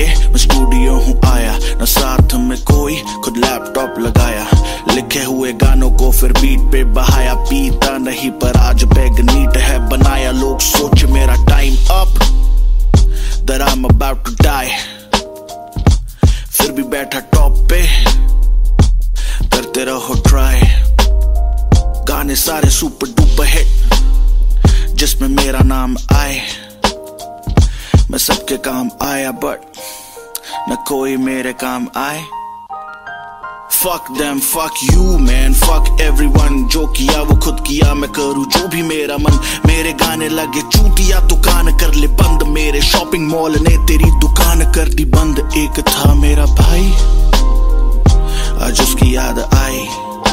के मैं स्टूडियो हूँ आया, न साथ में कोई, खुद लैपटॉप लगाया, लिखे हुए गानों को फिर बीट पे बहाया। पीता नहीं पर आज बैग नीट है बनाया, लोग सोच मेरा time up, that I'm about to die। फिर भी बैठा टॉप पे, करते रहो ट्राई। गाने सारे सुपर डुपर हिट, जिसमें मेरा नाम आए। मैं सबके काम आया बट न कोई मेरे काम आए। Fuck them, fuck you man, fuck everyone। जो किया वो खुद किया, मैं करूँ जो भी मेरा मन। मेरे गाने लगे चूतिया दुकान कर ले बंद, मेरे शॉपिंग मॉल ने तेरी दुकान कर दी बंद। एक था मेरा भाई, आज उसकी याद आई,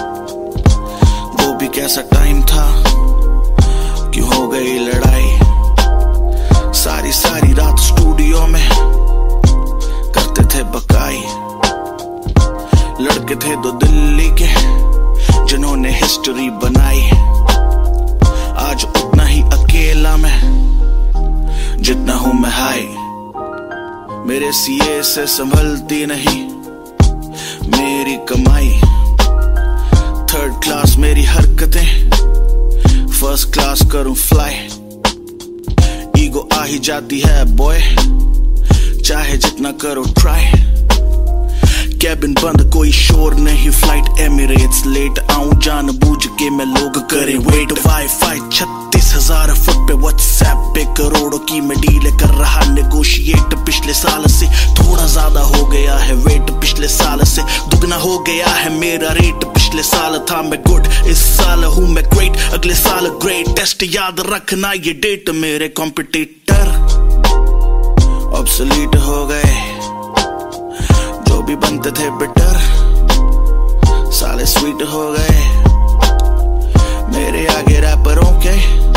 वो भी कैसा टाइम था, क्यों हो गई लड़ाई। सारी सारी रात स्टूडियो में करते थे बकाई। लड़के थे दो दिल्ली के जिन्होंने हिस्ट्री बनाई। आज उतना ही अकेला मैं जितना हूं मैं हाई। मेरे सीए से संभलती नहीं मेरी कमाई। थर्ड क्लास मेरी हरकतें, फर्स्ट क्लास करूं फ्लाई। ईगो आ ही जाती है बॉय, चाहे जितना करो ट्राई। कैबिन बंद कोई शोर नहीं, फ्लाइट एमिरेट्स लेट आऊं जानबूझ के मैं लोग करे वेट। वाईफाई 36,000 फुट पे, व्हाट्सएप पे करोड़ों की मैं डील कर रहा नेगोशिएट। पिछले साल से थोड़ा ज्यादा हो गया है वेट, पिछले साल से दुगना हो गया है मेरा रेट। पिछले साल था मैं गुड, इस साल हूं मैं ग्रेट, अगले साल ग्रेट टेस्ट याद रखना ये डेट। मेरे कॉम्पिटिटर ऑब्सोलीट हो गए, जो भी बनते थे बिटर साले स्वीट हो गए। मेरे आगे रैपरों के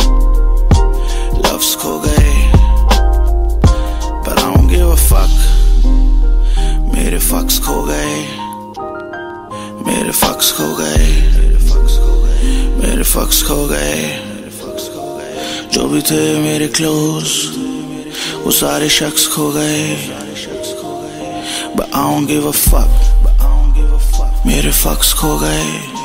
लफ्ज खो गए, पर I don't give a fuck, मेरे फक्स खो गए, मेरे फक्स खो गए, मेरे फक्स खो गए। जो भी थे मेरे क्लोज वो सारे शख्स खो गए, but I don't give a fuck, मेरे फक्स खो गए।